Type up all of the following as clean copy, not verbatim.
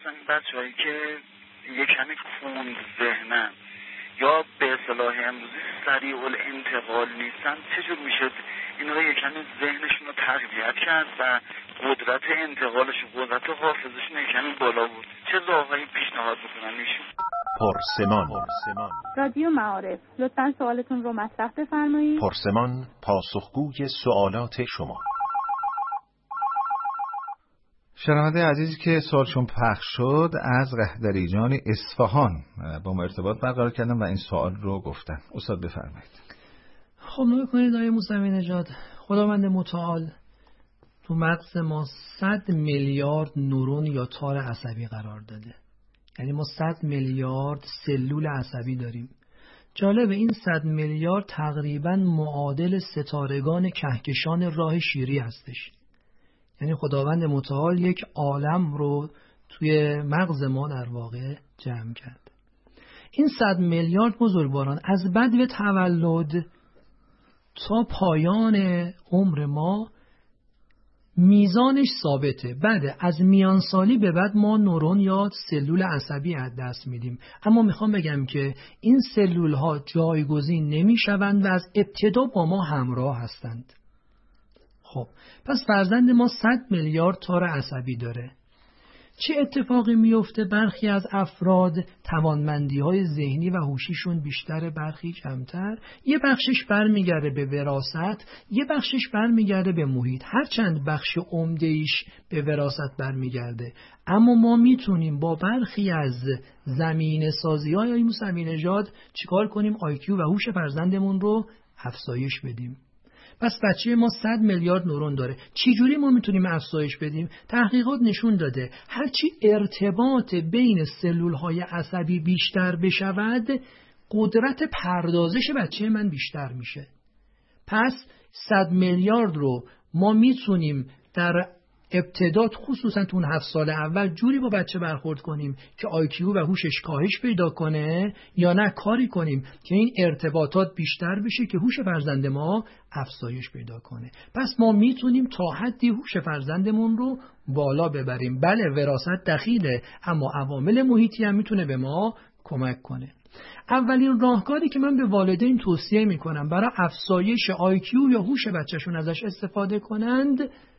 مثلا این بچه‌هایی که یک کمی کند ذهنن یا به اصطلاح امروزی سریع الانتقال نیستن، چجور میشه اینا رو یک کمی ذهنشون رو تقویت کرد و قدرت انتقالشون، قدرت حافظشون یک کمی بالا بود؟ چه راههایی پیشنهاد میکنن ایشون؟ پرسمان. رادیو معارف، لطفاً سوالتون رو مطرح بفرمایید. پرسمان پاسخگوی سوالات شما. شنونده عزیزی که سوالشون پخش شد از رهدریجان اصفهان با ما ارتباط برقرار کردن و این سوال رو گفتن. استاد بفرمایید. خب نگاه کنید آقای موسوی نژاد، خداوند متعال تو مغز ما 100 میلیارد نورون یا تار عصبی قرار داده. یعنی ما 100 میلیارد سلول عصبی داریم. جالب، این 100 میلیارد تقریباً معادل ستارگان کهکشان راه شیری هستش. یعنی خداوند متعال یک عالم رو توی مغز ما در واقع جمع کرد. این 100 میلیارد بزرگواران از بدو تولد تا پایان عمر ما میزانش ثابته. بعد از میانسالی به بعد ما نورون یا سلول عصبی از دست میدیم. اما میخوام بگم که این سلول ها جایگزین نمیشوند و از ابتدا با ما همراه هستند. خب پس فرزند ما 100 میلیارد تار عصبی داره. چه اتفاقی میفته؟ برخی از افراد توانمندی‌های ذهنی و هوشیشون بیشتر، برخی کمتر. یه بخشش برمیگرده به وراثت، یه بخشش برمیگرده به محیط. هرچند بخش عمده‌ایش به وراثت برمیگرده، اما ما میتونیم با برخی از زمینه سازی‌های موسوی نژاد چیکار کنیم؟ IQ و هوش فرزندمون رو افزایش بدیم. پس بچه ما 100 میلیارد نورون داره. چی جوری ما میتونیم افزایش بدیم؟ تحقیقات نشون داده هرچی ارتباط بین سلول‌های عصبی بیشتر بشود، قدرت پردازش بچه من بیشتر میشه. پس 100 میلیارد رو ما میتونیم در ابتدا، خصوصا تو اون 7 سال اول، جوری با بچه برخورد کنیم که IQ و هوشش کاهش پیدا کنه، یا نه کاری کنیم که این ارتباطات بیشتر بشه که هوش فرزند ما افزایش پیدا کنه. پس ما میتونیم تا حدی هوش فرزندمون رو بالا ببریم. بله وراثت دخیله، اما عوامل محیطی هم میتونه به ما کمک کنه. اولین راهکاری که من به والدین توصیه میکنم برای افزایش IQ یا هوش بچه‌شون ازش استفاده کنند،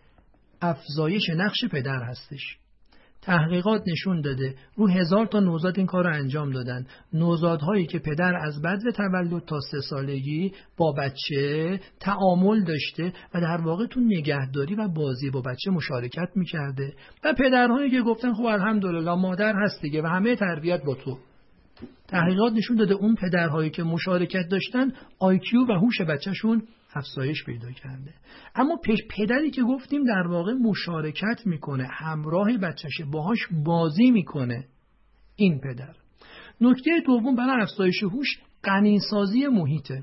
افزایش نقش پدر هستش. تحقیقات نشون داده رو 1000 تا نوزاد این کار رو انجام دادن. نوزادهایی که پدر از بدو تولد تا 3 سالگی با بچه تعامل داشته و در واقع تو نگهداری و بازی با بچه مشارکت میکرده، و پدرهایی که گفتن خب الحمدلله مادر هست دیگه و همه تربیت با تو. تحقیقات نشون داده اون پدرهایی که مشارکت داشتن IQ و هوش بچه‌شون افزایش پیدا کرده. اما پدری که گفتیم در واقع مشارکت میکنه، همراه بچه‌شه، باهاش بازی میکنه، این پدر. نکته دوم برای افزایش هوش غنی‌سازی محیطه.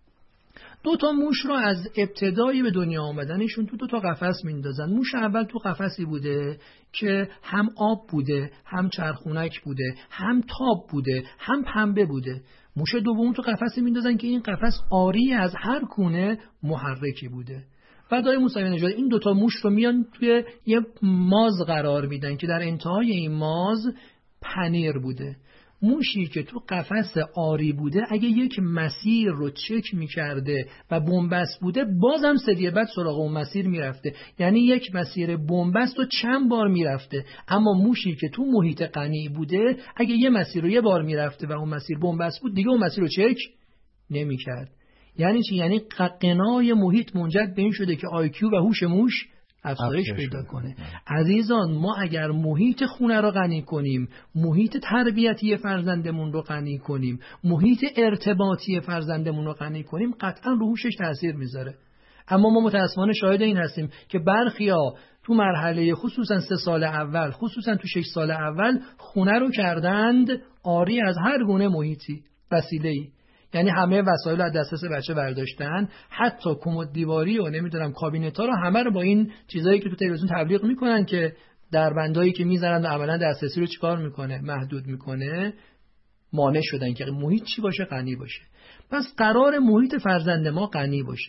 2 موش رو از ابتدایی به دنیا آمدنشون تو 2 قفس میندازن. موش اول تو قفسی بوده که هم آب بوده، هم چرخونک بوده، هم تاب بوده، هم پنبه بوده. موش دوم تو قفسی میندازن که این قفس عاری از هر گونه محرکی بوده. بعد آقای موسوی نژاد این 2 موش رو میان توی یه ماز قرار میدن که در انتهای این ماز پنیر بوده. موشی که تو قفس آری بوده اگه یک مسیر رو چک میکرده و بنبست بوده، بازم سری بعد سراغ اون مسیر میرفته. یعنی یک مسیر بنبست رو چند بار میرفته. اما موشی که تو محیط غنی بوده اگه یه مسیر رو یه بار میرفته و اون مسیر بنبست بود، دیگه اون مسیر رو چک نمیکرد. یعنی چی؟ یعنی غنای محیط منجر به این شده که IQ و هوش موش افزایش پیدا کنه. عزیزان، ما اگر محیط خونه رو غنی کنیم، محیط تربیتی فرزندمون رو غنی کنیم، محیط ارتباطی فرزندمون رو غنی کنیم، قطعا رو هوشش تاثیر میذاره. اما ما متاسفانه شاهد این هستیم که برخیا تو مرحله خصوصا 3 سال اول، خصوصا تو 6 سال اول، خونه رو کردند عاری از هر گونه محیطی، وسیله‌ای. یعنی همه وسایل از دسترس بچه برداشتن، حتی کمد دیواری و نمیدونم کابینت‌ها رو همه رو با این چیزایی که تو تلویزیون تبلیغ میکنن که دربندایی که میذارن و عملاً دسترسی رو چیکار میکنه؟ محدود میکنه. مانع شدن که محیط چی باشه؟ غنی باشه. پس قرار محیط فرزند ما غنی باشه.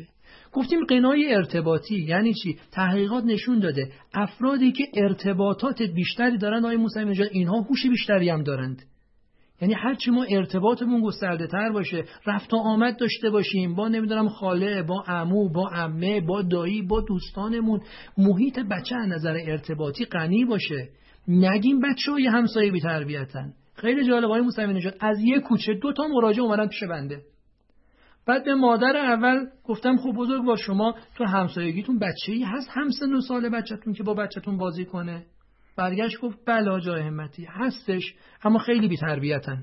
گفتیم غنای ارتباطی یعنی چی؟ تحقیقات نشون داده افرادی که ارتباطات بیشتری دارن آقای موسوی نژاد اینها هوش بیشتری هم دارند. یعنی هرچی ما ارتباطمون گسترده تر باشه، رفت و آمد داشته باشیم با نمیدونم خاله، با عمو، با عمه، با دایی، با دوستانمون، محیط بچه از نظر ارتباطی غنی باشه، نگیم بچه‌های همسایه بی تربیتن. خیلی جالب آقای موسوی نژاد از یک کوچه 2 تا مراجع اومدن پیش بنده. بعد به مادر اول گفتم خب بزرگوار شما تو همسایگیتون بچه‌ای هست هم سن و سال بچه‌تون که با بچه‌تون بازی کنه؟ برگشت گفت بله آقا همتی هستش، اما خیلی بی‌تربیتن.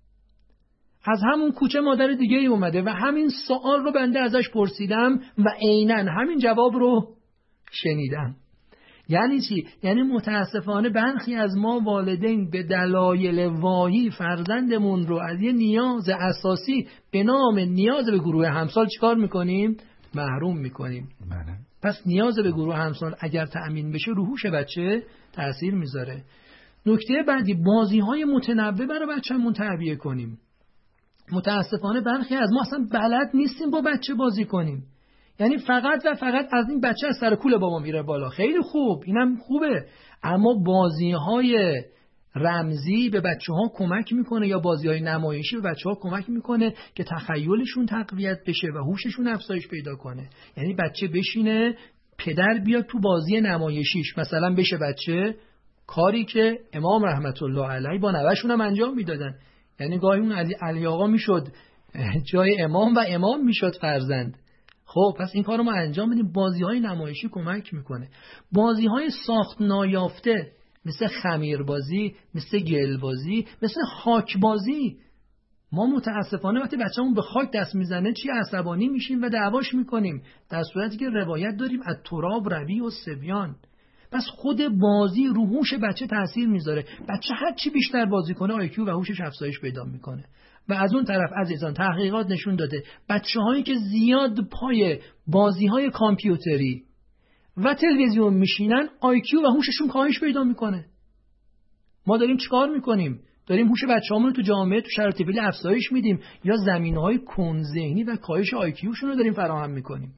از همون کوچه مادر دیگه ای اومده و همین سوال رو بنده ازش پرسیدم و عیناً همین جواب رو شنیدم. یعنی چی؟ یعنی متاسفانه برخی از ما والدین به دلایل واهی فرزندمون رو از یه نیاز اساسی به نام نیاز به گروه همسال چیکار میکنیم؟ محروم میکنیم. بله. پس نیاز به گروه همسال اگر تأمین بشه رو هوش بچه تأثیر میذاره. نکته بعدی بازی‌های متنوع برای بچه‌مون تربیت کنیم. متاسفانه برخی از ما اصلا بلد نیستیم با بچه بازی کنیم. یعنی فقط و فقط از این بچه از سر کول بابا میره بالا. خیلی خوب، اینم خوبه، اما بازی‌های رمزی به بچه‌ها کمک میکنه یا بازی‌های نمایشی به بچه‌ها کمک میکنه که تخیلشون تقویت بشه و هوششون افزایش پیدا کنه. یعنی بچه بشینه پدر بیاد تو بازی نمایشیش مثلا بشه بچه کاری که امام رحمت الله علیه با نوه‌شون هم انجام میدادن. یعنی گاهی اون علی آقا میشد جای امام و امام میشد فرزند. خب پس این کارو ما انجام بدیم. بازی‌های نمایشی کمک میکنه. بازی‌های ساخت نایافته مثل خمیربازی، مثل گلبازی، مثل خاکبازی. ما متاسفانه وقتی بچه‌مون به خاک دست میزنه چی عصبانی میشیم و دعواش میکنیم، در صورتی که روایت داریم از تراب روی و سبیان. پس خود بازی رو هوش بچه تاثیر میذاره. بچه هر چی بیشتر بازی کنه آیکیو و هوشش افزایش پیدا میکنه. و از اون طرف عزیزان تحقیقات نشون داده بچه‌هایی که زیاد پای بازی‌های کامپیوتری و تلویزیون میشینن آیکیو و هوششون کاهش پیدا میکنه. ما داریم چیکار میکنیم؟ داریم هوش بچه‌هامون رو تو جامعه تو شرایط طبیعی افزایش میدیم یا زمینه‌های کند ذهنی و کاهش آیکیوشون رو داریم فراهم میکنیم؟